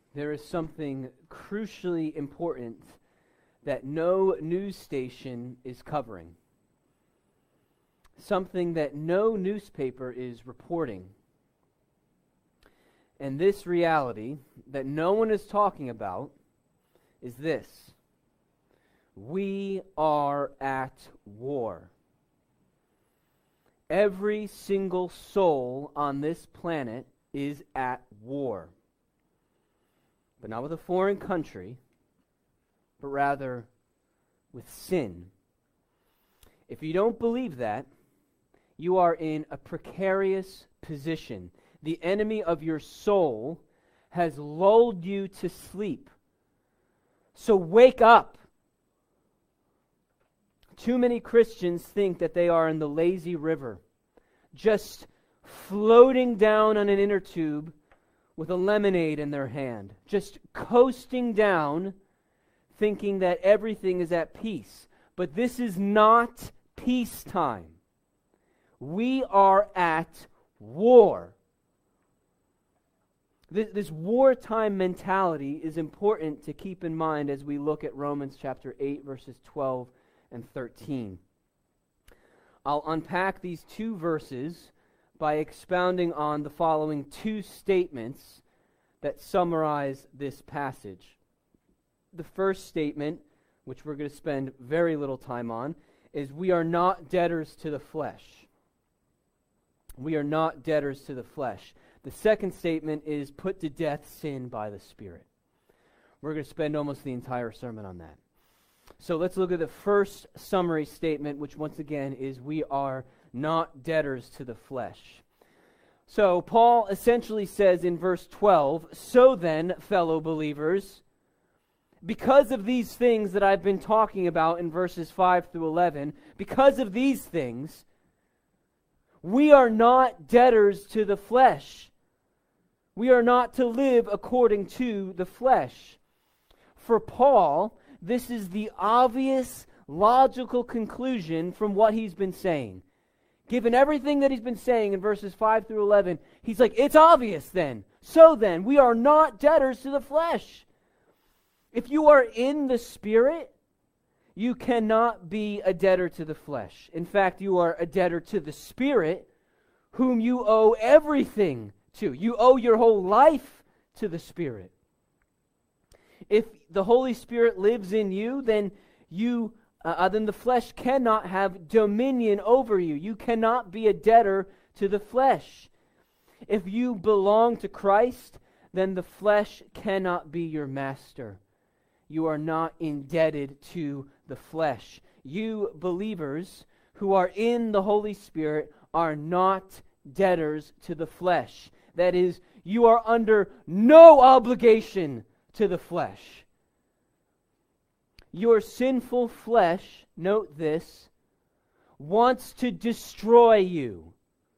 there is something crucially important that no news station is covering. Something that no newspaper is reporting. And this reality that no one is talking about is this: we are at war. Every single soul on this planet is at war. But not with a foreign country, but rather with sin. If you don't believe that, you are in a precarious position. The enemy of your soul has lulled you to sleep. So wake up. Too many Christians think that they are in the lazy river, just floating down on an inner tube with a lemonade in their hand, just coasting down, thinking that everything is at peace. But this is not peacetime. We are at war. This wartime mentality is important to keep in mind as we look at Romans chapter 8, verses 12 and 13. I'll unpack these two verses by expounding on the following two statements that summarize this passage. The first statement, which we're going to spend very little time on, is we are not debtors to the flesh. We are not debtors to the flesh. The second statement is put to death sin by the Spirit. We're going to spend almost the entire sermon on that. So let's look at the first summary statement, which once again is we are not debtors to the flesh. So Paul essentially says in verse 12, "So then, fellow believers, because of these things that I've been talking about in verses 5 through 11, because of these things, we are not debtors to the flesh. We are not to live according to the flesh." For Paul, this is the obvious, logical conclusion from what he's been saying. Given everything that he's been saying in verses 5 through 11, he's like, it's obvious then. So then, we are not debtors to the flesh. If you are in the Spirit, you cannot be a debtor to the flesh. In fact, you are a debtor to the Spirit, whom you owe everything to. You owe your whole life to the Spirit. If the Holy Spirit lives in you, then then the flesh cannot have dominion over you. You cannot be a debtor to the flesh. If you belong to Christ, then the flesh cannot be your master. You are not indebted to the flesh. You believers who are in the Holy Spirit are not debtors to the flesh. That is, you are under no obligation to the flesh. Your sinful flesh, note this, wants to destroy you.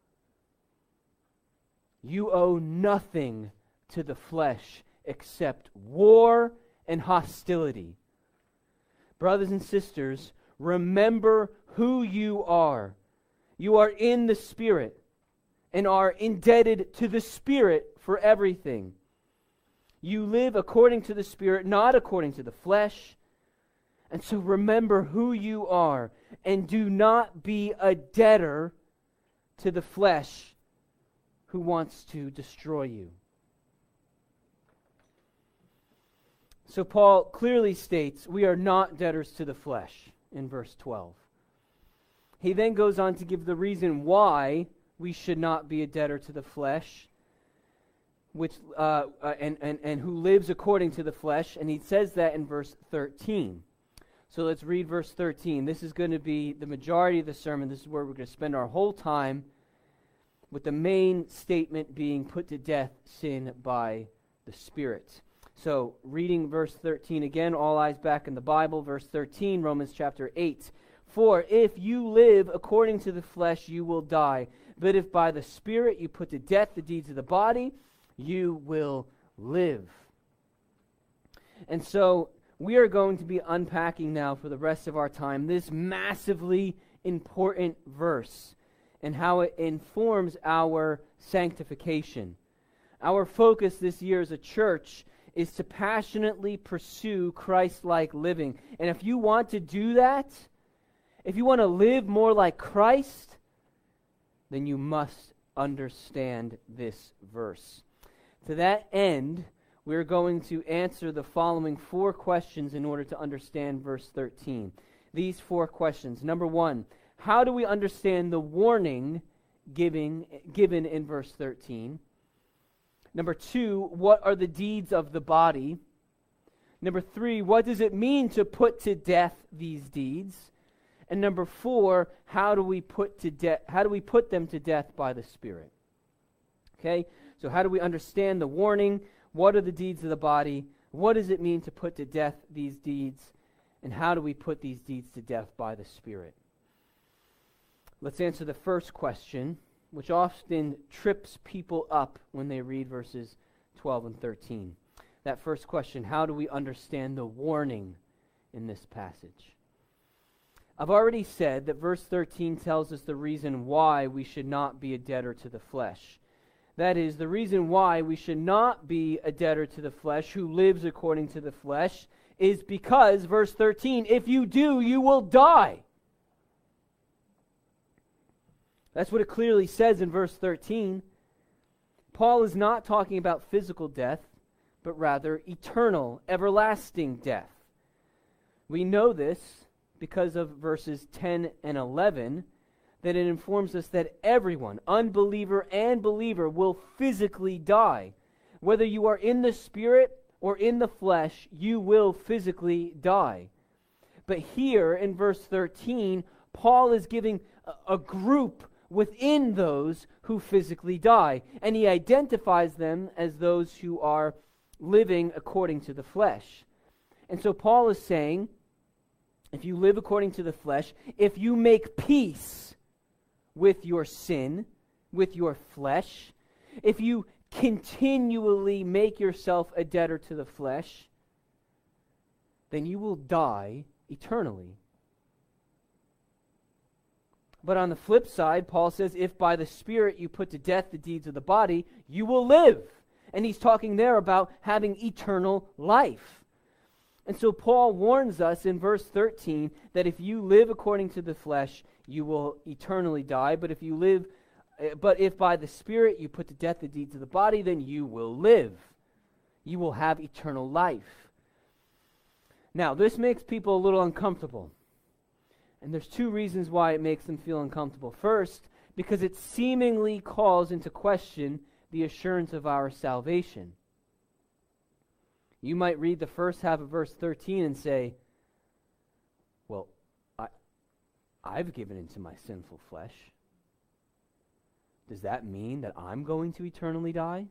You owe nothing to the flesh except war and hostility. Brothers and sisters, remember who you are. You are in the Spirit and are indebted to the Spirit for everything. You live according to the Spirit, not according to the flesh. And so remember who you are, and do not be a debtor to the flesh who wants to destroy you. So Paul clearly states we are not debtors to the flesh in verse 12. He then goes on to give the reason why we should not be a debtor to the flesh, which and who lives according to the flesh, and he says that in verse 13. So let's read verse 13. This is going to be the majority of the sermon. This is where we're going to spend our whole time, with the main statement being put to death sin by the Spirit. So reading verse 13 again, all eyes back in the Bible. Verse 13, Romans chapter 8. "For if you live according to the flesh, you will die. But if by the Spirit you put to death the deeds of the body, you will live." And so we are going to be unpacking now for the rest of our time this massively important verse and how it informs our sanctification. Our focus this year as a church is to passionately pursue Christ-like living. And if you want to do that, if you want to live more like Christ, then you must understand this verse. To that end, we're going to answer the following 4 questions in order to understand verse 13. These 4 questions. Number 1, how do we understand the warning given in verse 13? Number 2, what are the deeds of the body? Number 3, what does it mean to put to death these deeds? And number 4, how do we put them to death by the Spirit? Okay? So how do we understand the warning? What are the deeds of the body? What does it mean to put to death these deeds? And how do we put these deeds to death by the Spirit? Let's answer the first question, which often trips people up when they read verses 12 and 13. That first question, how do we understand the warning in this passage? I've already said that verse 13 tells us the reason why we should not be a debtor to the flesh. That is, the reason why we should not be a debtor to the flesh who lives according to the flesh is because, verse 13, if you do, you will die. That's what it clearly says in verse 13. Paul is not talking about physical death, but rather eternal, everlasting death. We know this because of verses 10 and 11, that it informs us that everyone, unbeliever and believer, will physically die. Whether you are in the Spirit or in the flesh, you will physically die. But here in verse 13, Paul is giving a group within those who physically die, and he identifies them as those who are living according to the flesh. And so Paul is saying, if you live according to the flesh, if you make peace with your sin, with your flesh, if you continually make yourself a debtor to the flesh, then you will die eternally. But on the flip side, Paul says, if by the Spirit you put to death the deeds of the body, you will live. And he's talking there about having eternal life. And so Paul warns us in verse 13 that if you live according to the flesh, you will eternally die. But if by the Spirit you put to death the deeds of the body, then you will live. You will have eternal life. Now, this makes people a little uncomfortable. And there's 2 reasons why it makes them feel uncomfortable. First, because it seemingly calls into question the assurance of our salvation. You might read the first half of verse 13 and say, well, I've given into my sinful flesh. Does that mean that I'm going to eternally die?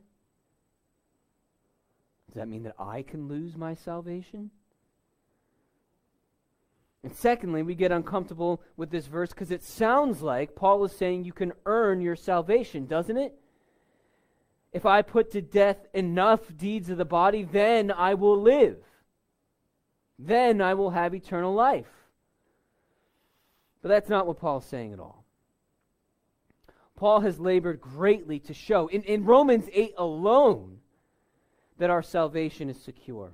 Does that mean that I can lose my salvation? And secondly, we get uncomfortable with this verse because it sounds like Paul is saying you can earn your salvation, doesn't it? If I put to death enough deeds of the body, then I will live. Then I will have eternal life. But that's not what Paul's saying at all. Paul has labored greatly to show, in Romans 8 alone, that our salvation is secure.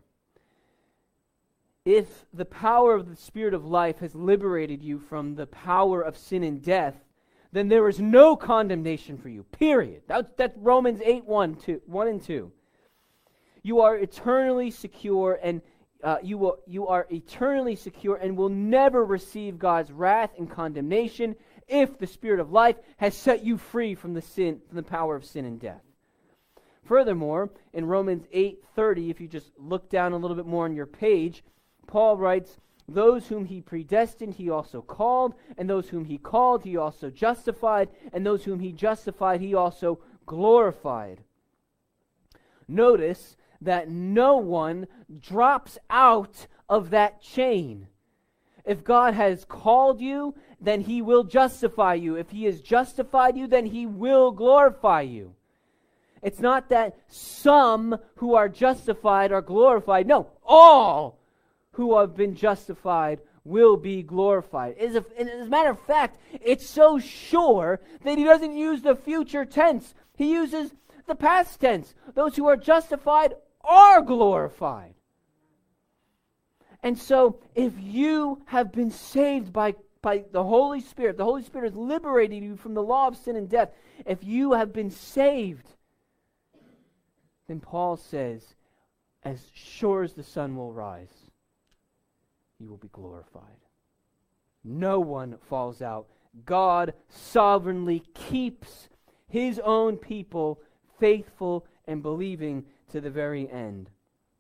If the power of the Spirit of life has liberated you from the power of sin and death, then there is no condemnation for you, period. That's Romans 8, 1 and 2. You are eternally secure, and you are eternally secure and will never receive God's wrath and condemnation if the Spirit of life has set you free from the power of sin and death. Furthermore, in Romans 8:30, if you just look down a little bit more on your page, Paul writes, those whom he predestined, he also called, and those whom he called, he also justified, and those whom he justified, he also glorified. Notice that no one drops out of that chain. If God has called you, then he will justify you. If he has justified you, then he will glorify you. It's not that some who are justified are glorified. No, all who have been justified will be glorified. As a matter of fact, it's so sure that he doesn't use the future tense. He uses the past tense. Those who are justified are glorified. And so, if you have been saved by the Holy Spirit has liberated you from the law of sin and death. If you have been saved, then Paul says, as sure as the sun will rise, you will be glorified. No one falls out. God sovereignly keeps His own people faithful and believing to the very end.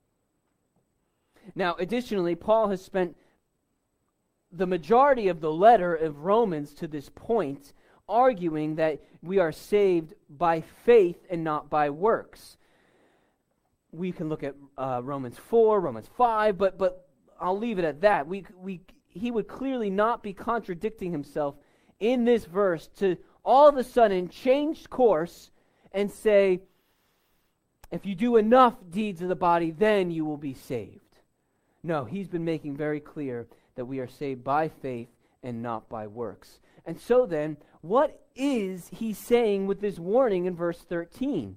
Now, additionally, Paul has spent the majority of the letter of Romans to this point arguing that we are saved by faith and not by works. We can look at Romans 4, Romans 5, but I'll leave it at that. He would clearly not be contradicting himself in this verse to all of a sudden change course and say, if you do enough deeds of the body, then you will be saved. No, he's been making very clear that we are saved by faith and not by works. And so then, what is he saying with this warning in verse 13?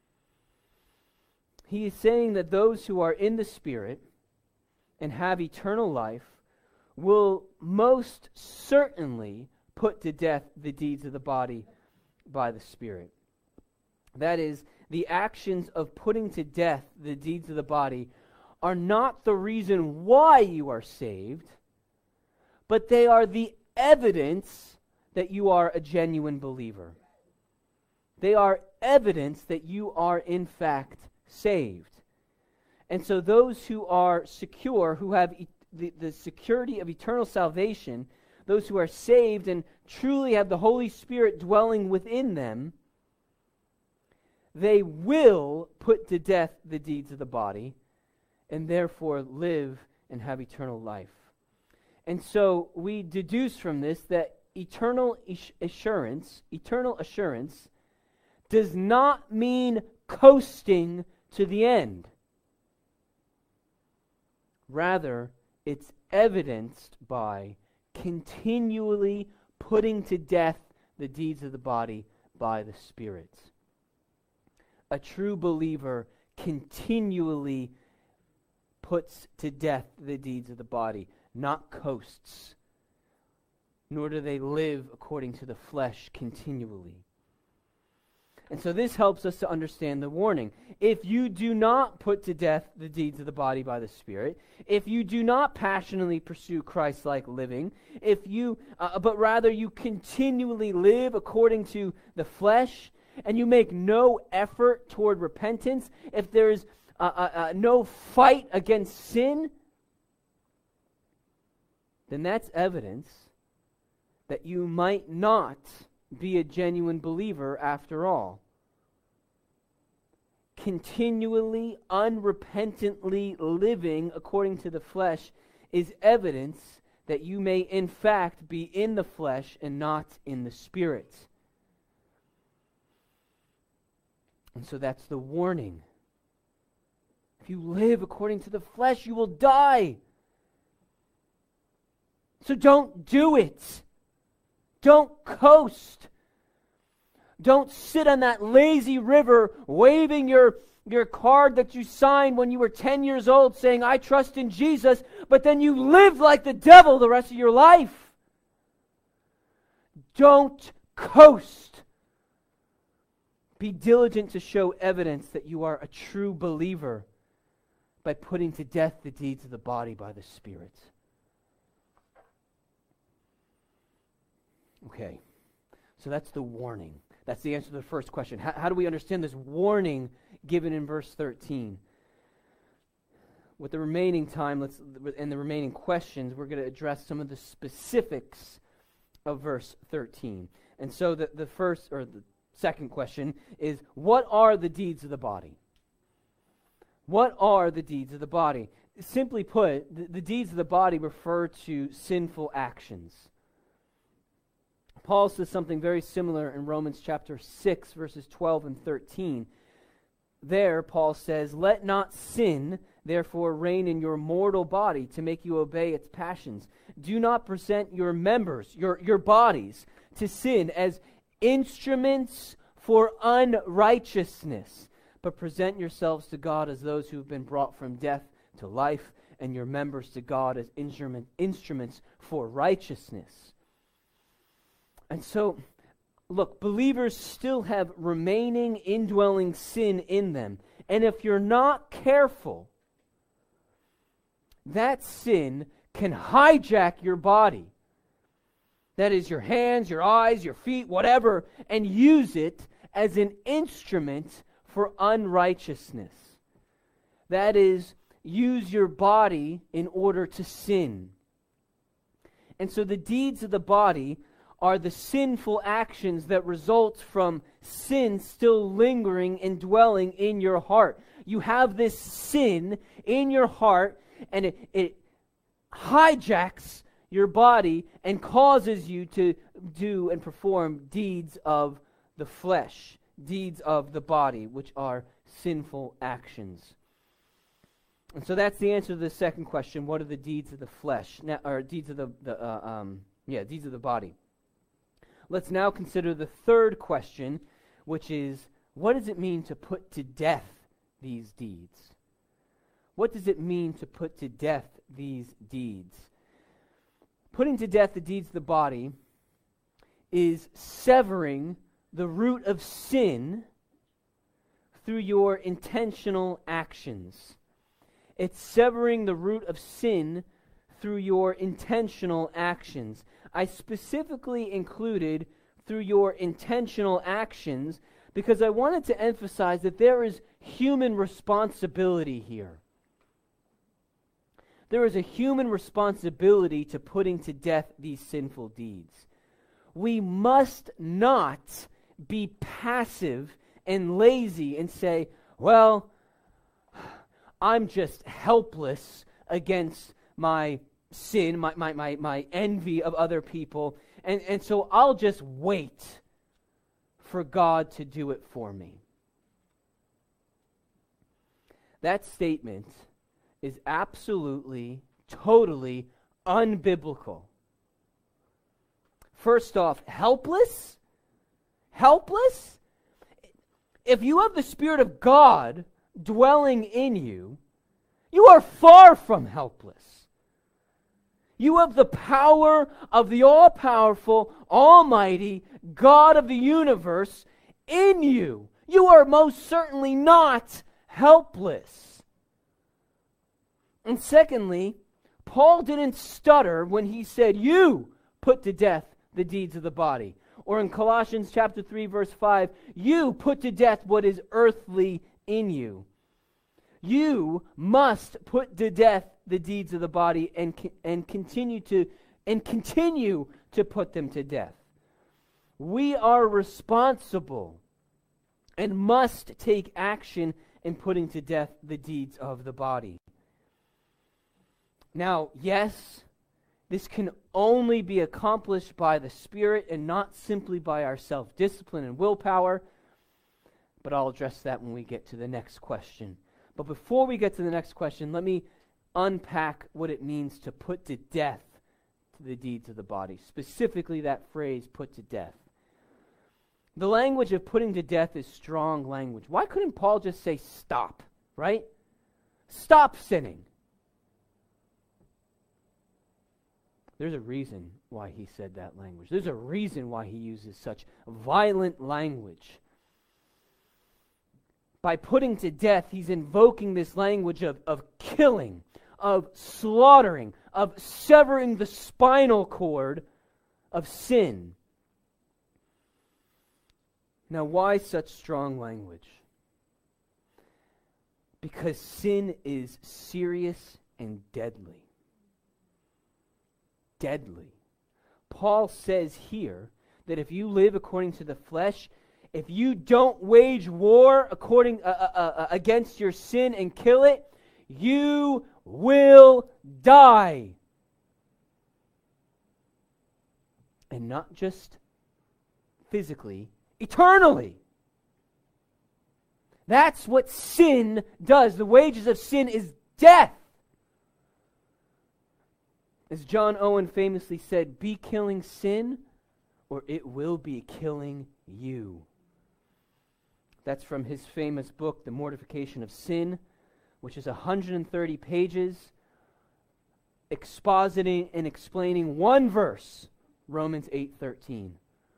He is saying that those who are in the Spirit and have eternal life will most certainly put to death the deeds of the body by the Spirit. That is, the actions of putting to death the deeds of the body are not the reason why you are saved, but they are the evidence that you are a genuine believer. They are evidence that you are in fact saved. And so those who are secure, who have the security of eternal salvation, those who are saved and truly have the Holy Spirit dwelling within them, they will put to death the deeds of the body and therefore live and have eternal life. And so we deduce from this that eternal assurance does not mean coasting to the end. Rather, it's evidenced by continually putting to death the deeds of the body by the Spirit. A true believer continually puts to death the deeds of the body, not coasts, nor do they live according to the flesh continually. And so this helps us to understand the warning. If you do not put to death the deeds of the body by the Spirit, if you do not passionately pursue Christ-like living, but rather you continually live according to the flesh, and you make no effort toward repentance, if there is no fight against sin, then that's evidence that you might not be a genuine believer after all. Continually, unrepentantly living according to the flesh is evidence that you may in fact be in the flesh and not in the Spirit. And so that's the warning. If you live according to the flesh, you will die. So don't do it. Don't coast. Don't sit on that lazy river waving your card that you signed when you were 10 years old saying, I trust in Jesus, but then you live like the devil the rest of your life. Don't coast. Be diligent to show evidence that you are a true believer by putting to death the deeds of the body by the Spirit. Okay, so that's the warning. That's the answer to the first question. How do we understand this warning given in verse 13? With the remaining time and the remaining questions, we're going to address some of the specifics of verse 13. And so the first, or the second question is, what are the deeds of the body? What are the deeds of the body? Simply put, the deeds of the body refer to sinful actions. Paul says something very similar in Romans chapter 6, verses 12 and 13. There, Paul says, let not sin, therefore, reign in your mortal body to make you obey its passions. Do not present your members, your bodies, to sin as instruments for unrighteousness, but present yourselves to God as those who have been brought from death to life, and your members to God as instruments for righteousness. And so, look, believers still have remaining indwelling sin in them. And if you're not careful, that sin can hijack your body. That is, your hands, your eyes, your feet, whatever, and use it as an instrument for unrighteousness. That is, use your body in order to sin. And so the deeds of the body are the sinful actions that result from sin still lingering and dwelling in your heart. You have this sin in your heart, and it hijacks your body and causes you to do and perform deeds of the flesh, deeds of the body, which are sinful actions. And so that's the answer to the second question: what are the deeds of the flesh, or deeds of deeds of the body? Let's now consider the third question, which is, what does it mean to put to death these deeds? What does it mean to put to death these deeds? Putting to death the deeds of the body is severing the root of sin through your intentional actions. It's severing the root of sin through your intentional actions. I specifically included through your intentional actions because I wanted to emphasize that there is human responsibility here. There is a human responsibility to putting to death these sinful deeds. We must not be passive and lazy and say, well, I'm just helpless against my sin, my envy of other people, and so I'll just wait for God to do it for me. That statement is absolutely, totally unbiblical. First off, helpless? Helpless? If you have the Spirit of God dwelling in you, you are far from helpless. You have the power of the all-powerful, almighty God of the universe in you. You are most certainly not helpless. And secondly, Paul didn't stutter when he said, you put to death the deeds of the body. Or in Colossians chapter 3, verse 5, you put to death what is earthly in you. You must put to death the deeds of the body and continue to put them to death. We are responsible and must take action in putting to death the deeds of the body. Now, yes, this can only be accomplished by the Spirit and not simply by our self-discipline and willpower, but I'll address that when we get to the next question. But before we get to the next question, let me unpack what it means to put to death the deeds of the body, specifically that phrase, put to death. The language of putting to death is strong language. Why couldn't Paul just say stop, right? Stop sinning. There's a reason why he said that language. There's a reason why he uses such violent language. By putting to death, he's invoking this language of killing, of slaughtering, of severing the spinal cord of sin. Now, why such strong language? Because sin is serious and deadly. Deadly. Paul says here that if you live according to the flesh, if you don't wage war against your sin and kill it, you will die. And not just physically, eternally. That's what sin does. The wages of sin is death. As John Owen famously said, be killing sin, or it will be killing you. That's from his famous book, The Mortification of Sin, which is 130 pages, expositing and explaining one verse, Romans 8:13.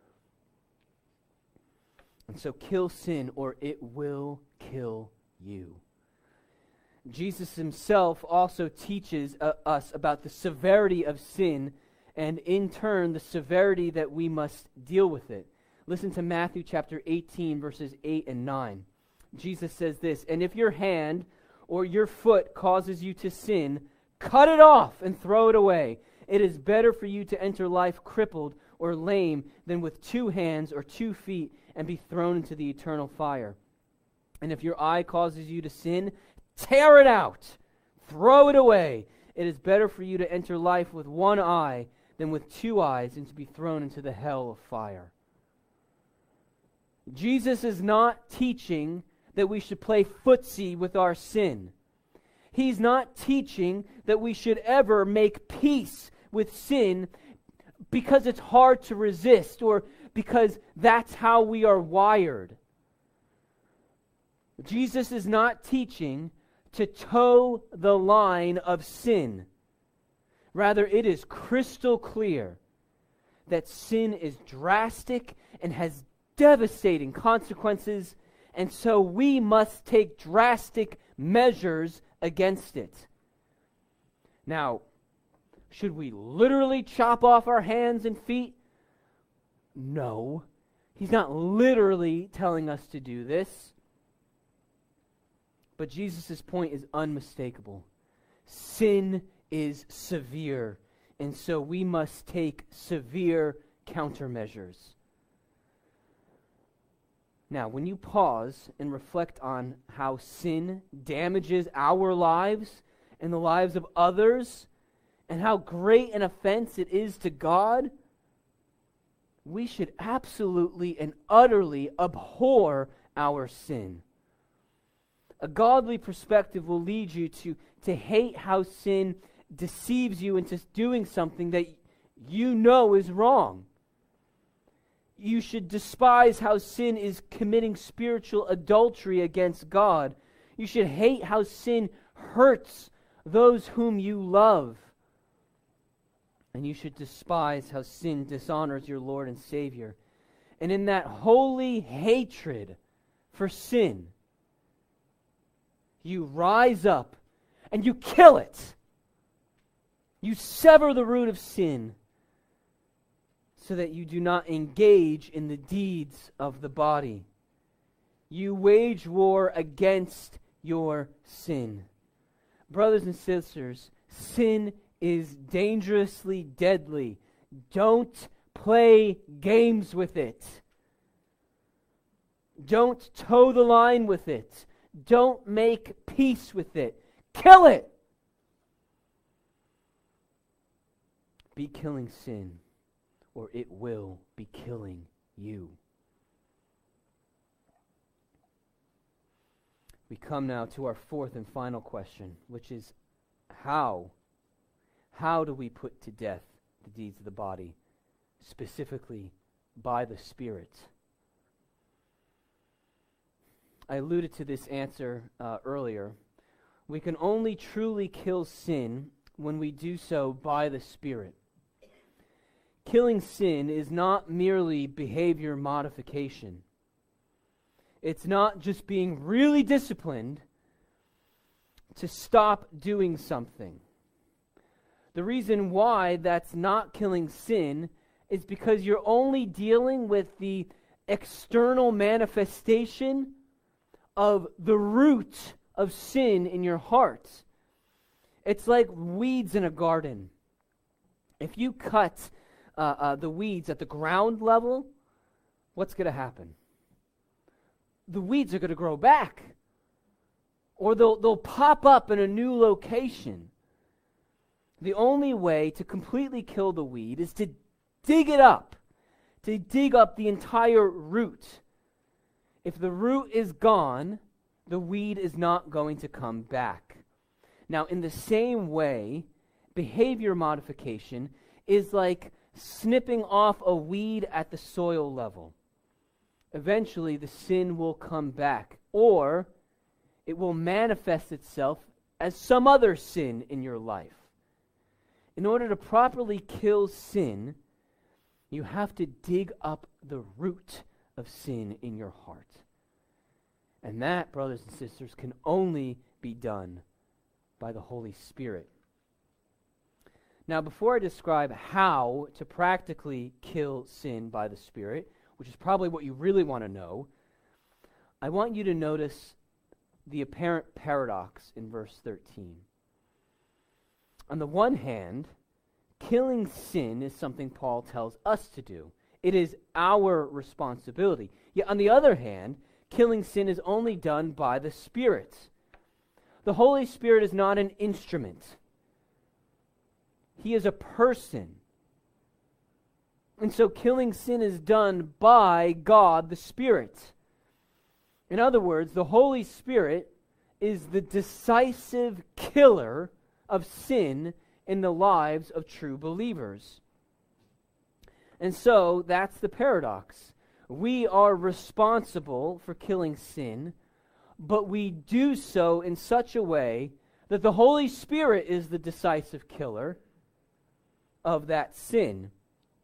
And so kill sin, or it will kill you. Jesus himself also teaches us about the severity of sin, and in turn, the severity that we must deal with it. Listen to Matthew chapter 18, verses 8 and 9. Jesus says this, "And if your hand or your foot causes you to sin, cut it off and throw it away. It is better for you to enter life crippled or lame than with 2 hands or 2 feet and be thrown into the eternal fire. And if your eye causes you to sin, tear it out, throw it away. It is better for you to enter life with 1 eye than with 2 eyes and to be thrown into the hell of fire." Jesus is not teaching that we should play footsie with our sin. He's not teaching that we should ever make peace with sin because it's hard to resist or because that's how we are wired. Jesus is not teaching to toe the line of sin. Rather, it is crystal clear that sin is drastic and has devastating consequences, and so we must take drastic measures against it. Now, should we literally chop off our hands and feet? No. He's not literally telling us to do this. But Jesus' point is unmistakable. Sin is severe, and so we must take severe countermeasures. Now, when you pause and reflect on how sin damages our lives and the lives of others, and how great an offense it is to God, we should absolutely and utterly abhor our sin. A godly perspective will lead you to hate how sin deceives you into doing something that you know is wrong. You should despise how sin is committing spiritual adultery against God. You should hate how sin hurts those whom you love. And you should despise how sin dishonors your Lord and Savior. And in that holy hatred for sin, you rise up and you kill it. You sever the root of sin so that you do not engage in the deeds of the body. You wage war against your sin. Brothers and sisters, sin is dangerously deadly. Don't play games with it. Don't toe the line with it. Don't make peace with it. Kill it! Be killing sin, or it will be killing you. We come now to our 4th and final question, which is how? How do we put to death the deeds of the body, specifically by the Spirit? I alluded to this answer earlier. We can only truly kill sin when we do so by the Spirit. Killing sin is not merely behavior modification. It's not just being really disciplined to stop doing something. The reason why that's not killing sin is because you're only dealing with the external manifestation of the root of sin in your heart. It's like weeds in a garden. If you cut the weeds at the ground level, what's going to happen? The weeds are going to grow back. Or they'll pop up in a new location. The only way to completely kill the weed is to dig it up. To dig up the entire root. If the root is gone, the weed is not going to come back. Now, in the same way, behavior modification is like snipping off a weed at the soil level. eventually the sin will come back, or it will manifest itself as some other sin in your life. In order to properly kill sin, you have to dig up the root of sin in your heart. And that, brothers and sisters, can only be done by the Holy Spirit. Now, before I describe how to practically kill sin by the Spirit, which is probably what you really want to know, I want you to notice the apparent paradox in verse 13. On the one hand, killing sin is something Paul tells us to do. It is our responsibility. Yet on the other hand, killing sin is only done by the Spirit. The Holy Spirit is not an instrument. He is a person. And so killing sin is done by God the Spirit. In other words, the Holy Spirit is the decisive killer of sin in the lives of true believers. And so that's the paradox. We are responsible for killing sin, but we do so in such a way that the Holy Spirit is the decisive killer of that sin.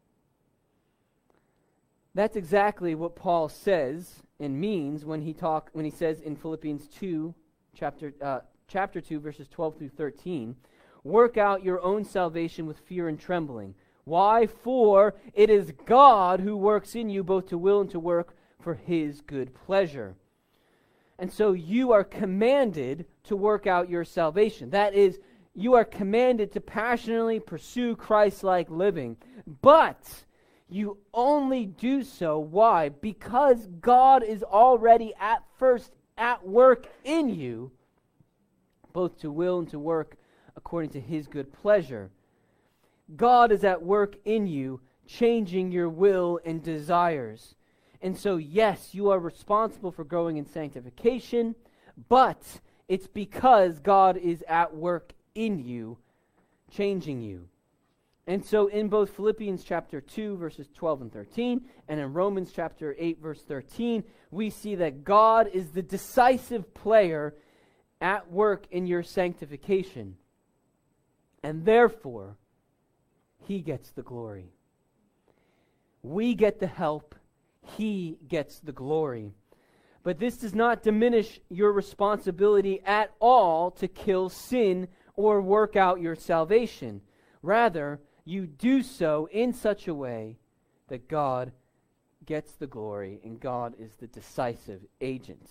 That's exactly what Paul says and means when he says in Philippians 2, chapter 2, verses 12 through 13, work out your own salvation with fear and trembling. Why? For it is God who works in you both to will and to work for His good pleasure. And so you are commanded to work out your salvation. That is, you are commanded to passionately pursue Christ-like living. But you only do so, why? Because God is already at work in you, both to will and to work according to His good pleasure. God is at work in you, changing your will and desires. And so, yes, you are responsible for growing in sanctification, but it's because God is at work in you, changing you. And so in both Philippians chapter 2, verses 12 and 13, and in Romans chapter 8, verse 13, we see that God is the decisive player at work in your sanctification. And therefore, He gets the glory. We get the help. He gets the glory. But this does not diminish your responsibility at all to kill sin or work out your salvation. Rather, you do so in such a way that God gets the glory and God is the decisive agent.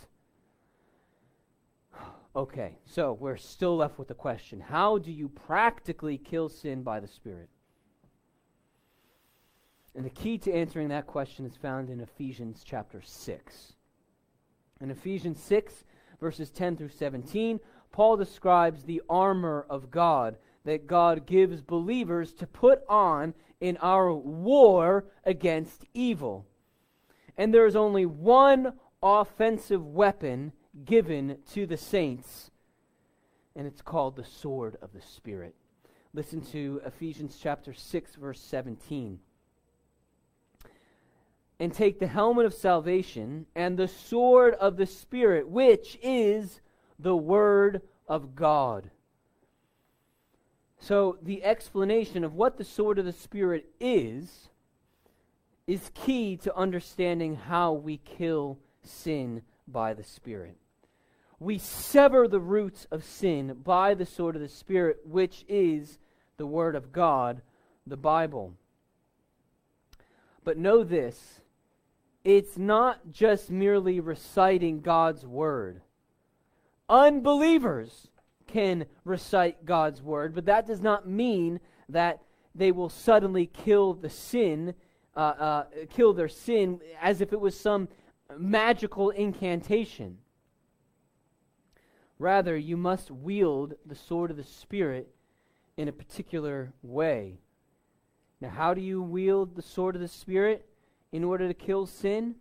Okay, so we're still left with the question, how do you practically kill sin by the Spirit? And the key to answering that question is found in Ephesians chapter 6. In Ephesians 6, verses 10 through 17, Paul describes the armor of God that God gives believers to put on in our war against evil. And there is only one offensive weapon given to the saints, and it's called the sword of the Spirit. Listen to Ephesians chapter 6, verse 17. And take the helmet of salvation and the sword of the Spirit, which is the Word of God. So the explanation of what the sword of the Spirit is key to understanding how we kill sin by the Spirit. We sever the roots of sin by the sword of the Spirit, which is the Word of God, the Bible. But know this, it's not just merely reciting God's Word. Unbelievers can recite God's Word, but that does not mean that they will suddenly kill their sin as if it was some magical incantation. Rather, you must wield the sword of the Spirit in a particular way. Now, how do you wield the sword of the Spirit in order to kill sin?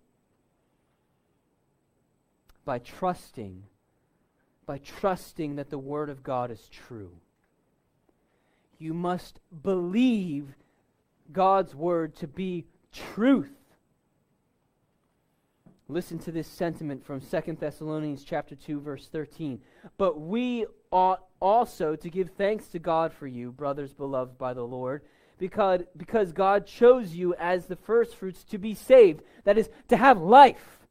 By trusting that the Word of God is true. You must believe God's Word to be truth. Listen to this sentiment from 2 Thessalonians chapter 2, verse 13. But we ought also to give thanks to God for you, brothers beloved by the Lord, because God chose you as the firstfruits to be saved. That is, to have life.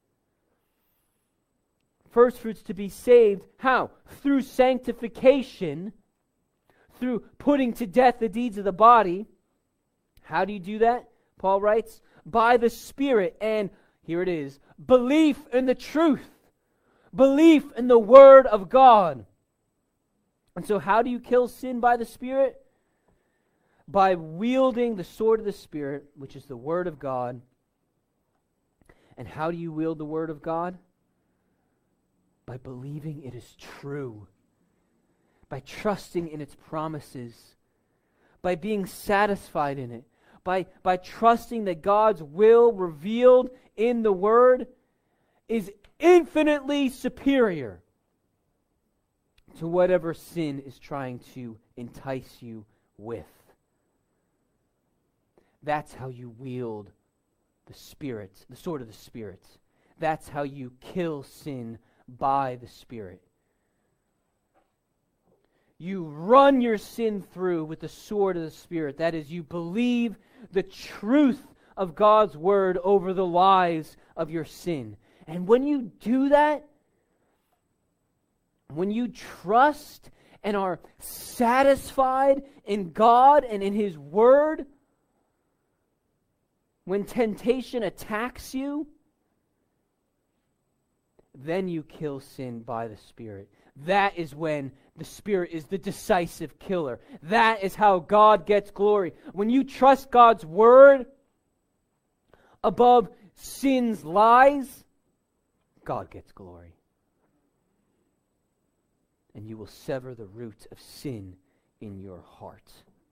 Firstfruits to be saved. How? Through sanctification, through putting to death the deeds of the body. How do you do that? Paul writes, by the Spirit, and here it is, belief in the truth. Belief in the Word of God. And so how do you kill sin by the Spirit? By wielding the sword of the Spirit, which is the Word of God. And how do you wield the Word of God? By believing it is true. By trusting in its promises. By being satisfied in it. By trusting that God's will revealed in the Word is infinitely superior to whatever sin is trying to entice you with. That's how you wield the Spirit, the sword of the Spirit. That's how you kill sin by the Spirit. You run your sin through with the sword of the Spirit. That is, you believe the truth of God's Word over the lies of your sin. And when you do that, when you trust and are satisfied in God and in His Word, when temptation attacks you, then you kill sin by the Spirit. That is when the Spirit is the decisive killer. That is how God gets glory. When you trust God's Word above sin's lies, God gets glory. And you will sever the root of sin in your heart.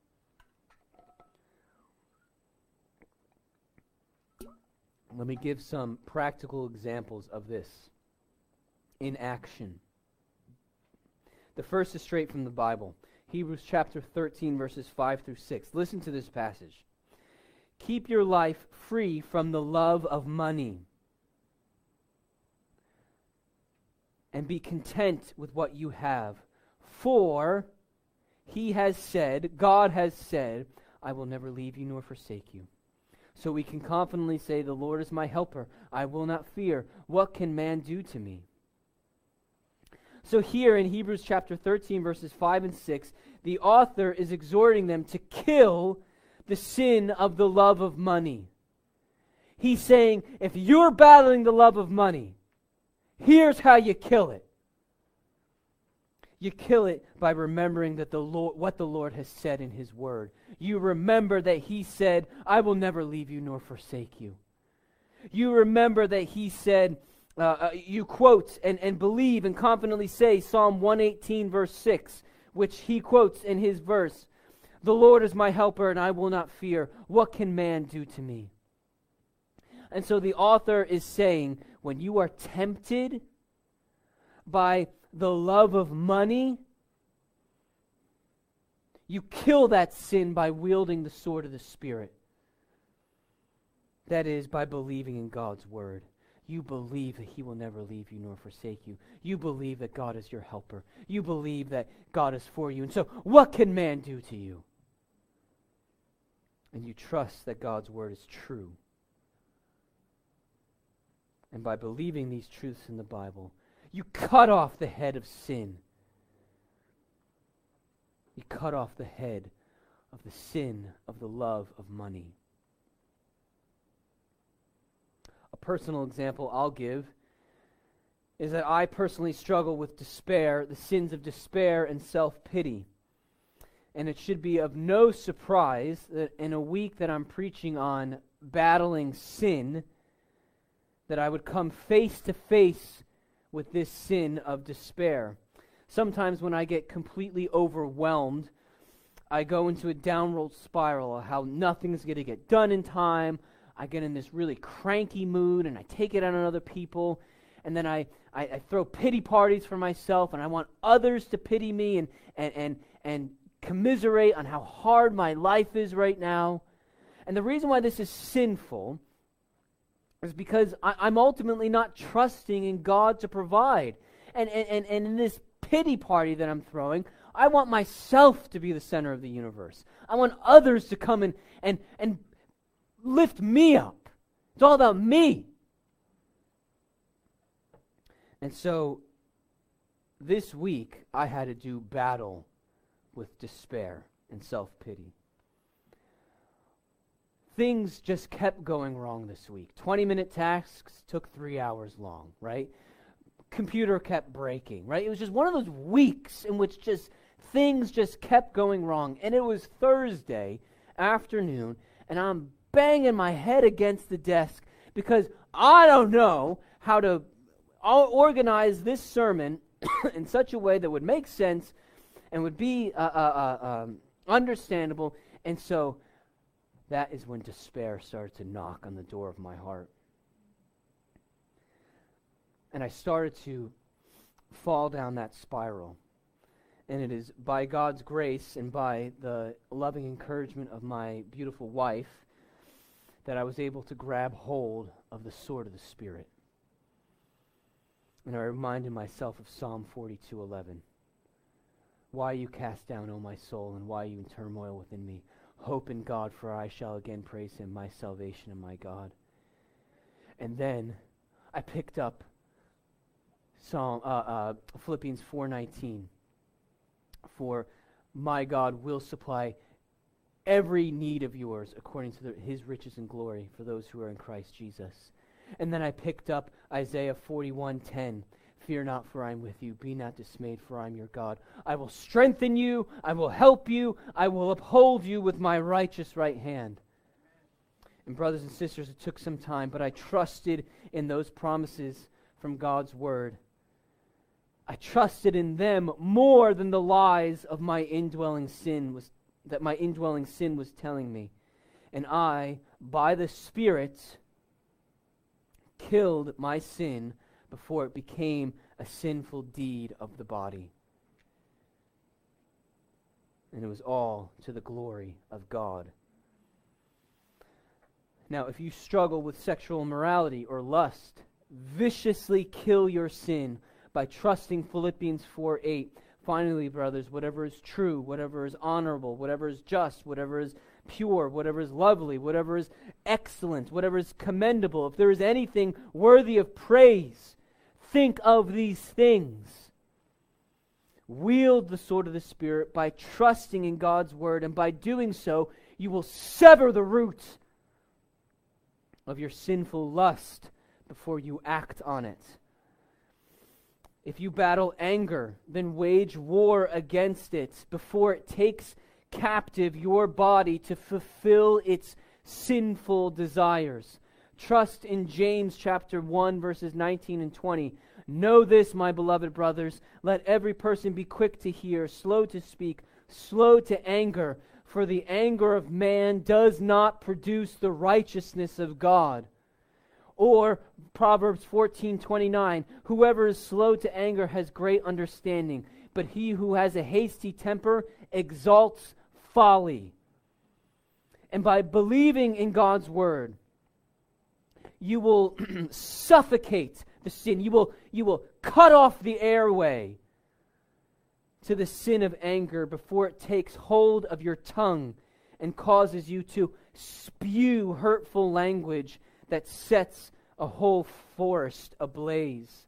Let me give some practical examples of this in action. The first is straight from the Bible. Hebrews chapter 13, verses 5 through 6. Listen to this passage. Keep your life free from the love of money, and be content with what you have. For He has said, God has said, I will never leave you nor forsake you. So we can confidently say, the Lord is my helper. I will not fear. What can man do to me? So here in Hebrews chapter 13, verses 5 and 6, the author is exhorting them to kill the sin of the love of money. He's saying, if you're battling the love of money, here's how you kill it. You kill it by remembering that what the Lord has said in His Word. You remember that He said, I will never leave you nor forsake you. You remember that He said, you quote and believe and confidently say Psalm 118 verse 6, which he quotes in his verse, the Lord is my helper and I will not fear. What can man do to me? And so the author is saying, when you are tempted by the love of money, you kill that sin by wielding the sword of the Spirit. That is, by believing in God's Word. You believe that He will never leave you nor forsake you. You believe that God is your helper. You believe that God is for you. And so, what can man do to you? And you trust that God's Word is true. And by believing these truths in the Bible, you cut off the head of sin. You cut off the head of the sin of the love of money. A personal example I'll give is that I personally struggle with despair, the sins of despair and self-pity. And it should be of no surprise that in a week that I'm preaching on battling sin, that I would come face to face with this sin of despair. Sometimes when I get completely overwhelmed, I go into a downward spiral of how nothing's going to get done in time. I get in this really cranky mood and I take it out on other people. And then I throw pity parties for myself and I want others to pity me and commiserate on how hard my life is right now. And the reason why this is sinful is because I'm ultimately not trusting in God to provide. And in this pity party that I'm throwing, I want myself to be the center of the universe. I want others to come and lift me up. It's all about me. And so this week, I had to do battle with despair and self-pity. Things just kept going wrong this week. 20-minute tasks took 3 hours long, right? Computer kept breaking, right? It was just one of those weeks in which just things just kept going wrong. And it was Thursday afternoon, and I'm banging my head against the desk because I don't know how to organize this sermon in such a way that would make sense and would be understandable. And so that is when despair started to knock on the door of my heart. And I started to fall down that spiral. And it is by God's grace and by the loving encouragement of my beautiful wife that I was able to grab hold of the sword of the Spirit. And I reminded myself of Psalm 42:11. Why you cast down, O my soul, and why you in turmoil within me? Hope in God, for I shall again praise him, my salvation and my God. And then I picked up Philippians 4:19. For my God will supply every need of yours according to his riches and glory for those who are in Christ Jesus. And then I picked up Isaiah 41:10. Fear not, for I am with you. Be not dismayed, for I am your God. I will strengthen you. I will help you. I will uphold you with my righteous right hand. And brothers and sisters, it took some time, but I trusted in those promises from God's word. I trusted in them more than the lies of my indwelling sin was telling me. And I, by the Spirit, killed my sin before it became a sinful deed of the body. And it was all to the glory of God. Now, if you struggle with sexual immorality or lust, viciously kill your sin by trusting Philippians 4:8. Finally, brothers, whatever is true, whatever is honorable, whatever is just, whatever is pure, whatever is lovely, whatever is excellent, whatever is commendable, if there is anything worthy of praise, think of these things. Wield the sword of the Spirit by trusting in God's word, and by doing so, you will sever the root of your sinful lust before you act on it. If you battle anger, then wage war against it before it takes captive your body to fulfill its sinful desires. Trust in James chapter 1, verses 19 and 20. Know this, my beloved brothers, let every person be quick to hear, slow to speak, slow to anger, for the anger of man does not produce the righteousness of God. Or Proverbs 14:29, whoever is slow to anger has great understanding, but he who has a hasty temper exalts folly. And by believing in God's word, you will suffocate the sin. You will cut off the airway to the sin of anger before it takes hold of your tongue and causes you to spew hurtful language that sets a whole forest ablaze.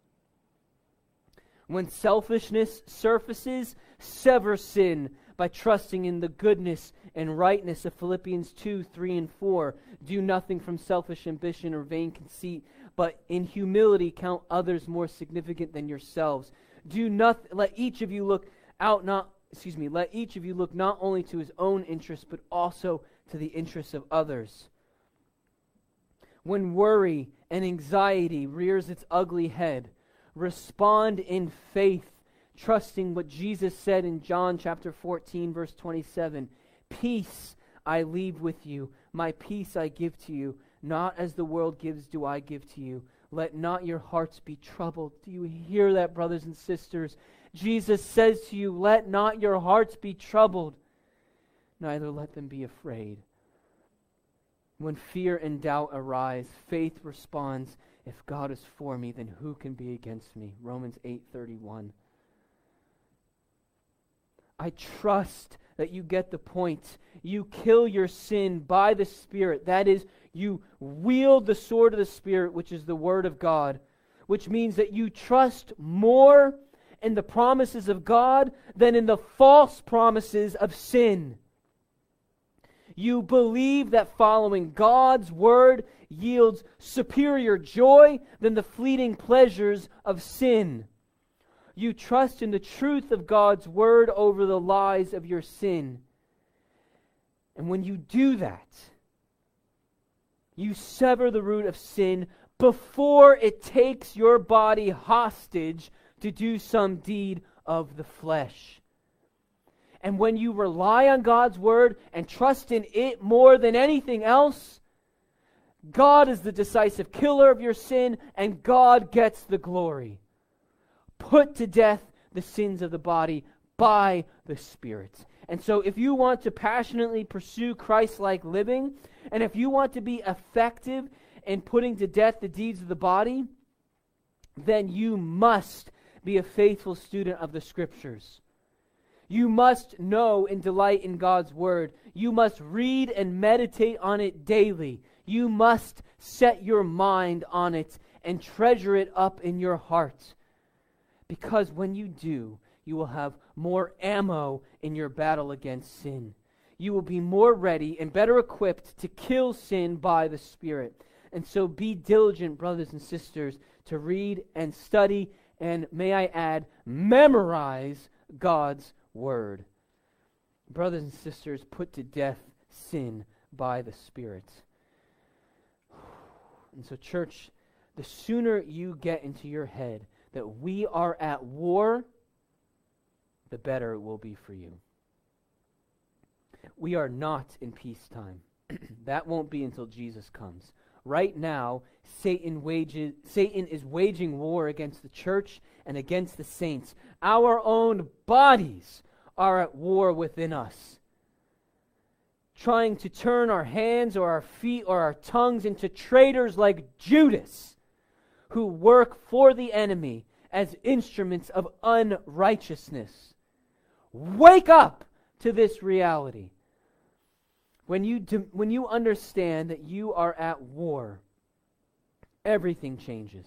When selfishness surfaces, sever sin by trusting in the goodness and rightness of Philippians 2:3 and 4. Do nothing from selfish ambition or vain conceit, but in humility count others more significant than yourselves. Do not let each of you look not only to his own interests, but also to the interests of others. When worry and anxiety rears its ugly head, respond in faith, trusting what Jesus said in John chapter 14, verse 27. Peace I leave with you, my peace I give to you. Not as the world gives do I give to you. Let not your hearts be troubled. Do you hear that, brothers and sisters? Jesus says to you, let not your hearts be troubled, neither let them be afraid. When fear and doubt arise, faith responds, if God is for me, then who can be against me? Romans 8:31. I trust that you get the point. You kill your sin by the Spirit. That is, you wield the sword of the Spirit, which is the Word of God, which means that you trust more in the promises of God than in the false promises of sin. You believe that following God's Word yields superior joy than the fleeting pleasures of sin. You trust in the truth of God's Word over the lies of your sin. And when you do that, you sever the root of sin before it takes your body hostage to do some deed of the flesh. And when you rely on God's Word and trust in it more than anything else, God is the decisive killer of your sin, and God gets the glory. Put to death the sins of the body by the Spirit. And so if you want to passionately pursue Christ-like living, and if you want to be effective in putting to death the deeds of the body, then you must be a faithful student of the Scriptures. You must know and delight in God's Word. You must read and meditate on it daily. You must set your mind on it and treasure it up in your heart. Because when you do, you will have more ammo in your battle against sin. You will be more ready and better equipped to kill sin by the Spirit. And so be diligent, brothers and sisters, to read and study, and may I add, memorize God's Word. Brothers and sisters, put to death sin by the Spirit. And so, church, the sooner you get into your head that we are at war, the better it will be for you. We are not in peacetime. That won't be until Jesus comes. Right now, Satan is waging war against the church and against the saints. Our own bodies are at war within us, trying to turn our hands or our feet or our tongues into traitors like Judas, who work for the enemy as instruments of unrighteousness. Wake up to this reality. When you understand that you are at war, everything changes.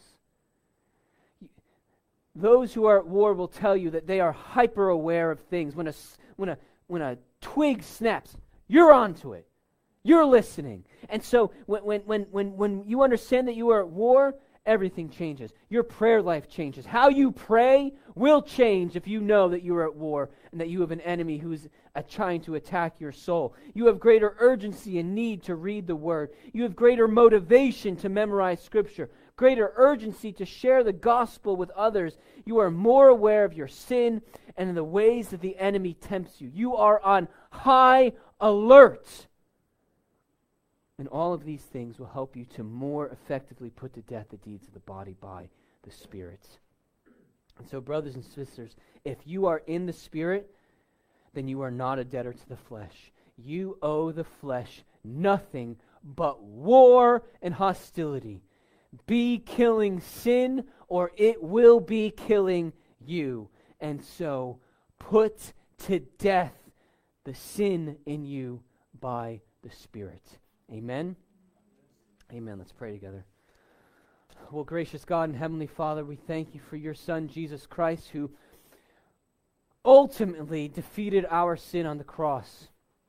Those who are at war will tell you that they are hyper aware of things. When a twig snaps, you're onto it. You're listening. And so when you understand that you are at war, everything changes. Your prayer life changes. How you pray will change if you know that you are at war and that you have an enemy who's trying to attack your soul. You have greater urgency and need to read the Word. You have greater motivation to memorize Scripture, greater urgency to share the gospel with others. You are more aware of your sin and the ways that the enemy tempts you. You are on high alert. And all of these things will help you to more effectively put to death the deeds of the body by the Spirit. And so, brothers and sisters, if you are in the Spirit, then you are not a debtor to the flesh. You owe the flesh nothing but war and hostility. Be killing sin, or it will be killing you. And so, put to death the sin in you by the Spirit. Amen? Amen. Let's pray together. Well, gracious God and Heavenly Father, we thank you for your Son, Jesus Christ, who ultimately defeated our sin on the cross.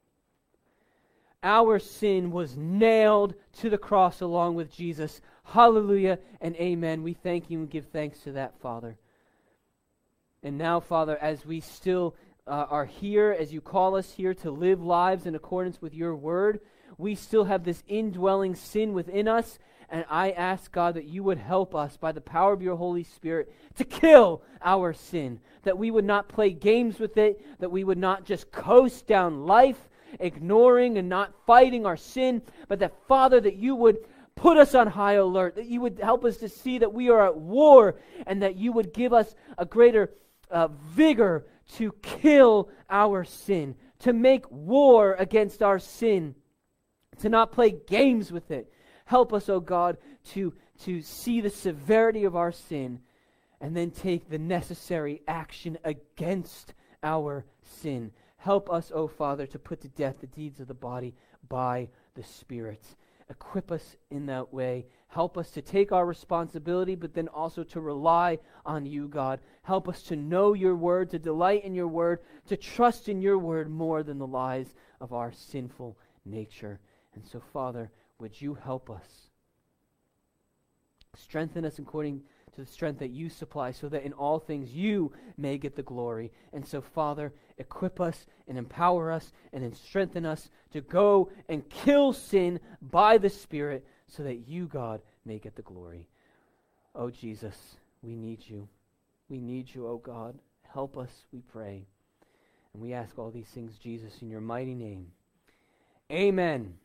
Our sin was nailed to the cross along with Jesus. Hallelujah and amen. We thank you and give thanks to that, Father. And now, Father, as we still are here, as you call us here to live lives in accordance with your word, we still have this indwelling sin within us, and I ask, God, that you would help us by the power of your Holy Spirit to kill our sin, that we would not play games with it, that we would not just coast down life, ignoring and not fighting our sin, but that, Father, that you would put us on high alert, that you would help us to see that we are at war, and that you would give us a greater vigor to kill our sin, to make war against our sin, to not play games with it. Help us, O God, to see the severity of our sin and then take the necessary action against our sin. Help us, O Father, to put to death the deeds of the body by the Spirit. Equip us in that way. Help us to take our responsibility, but then also to rely on you, God. Help us to know your word, to delight in your word, to trust in your word more than the lies of our sinful nature. And so, Father, would you help us? Strengthen us according to the strength that you supply, so that in all things you may get the glory. And so, Father, equip us and empower us and then strengthen us to go and kill sin by the Spirit, so that you, God, may get the glory. Oh, Jesus, we need you. We need you, oh God. Help us, we pray. And we ask all these things, Jesus, in your mighty name. Amen.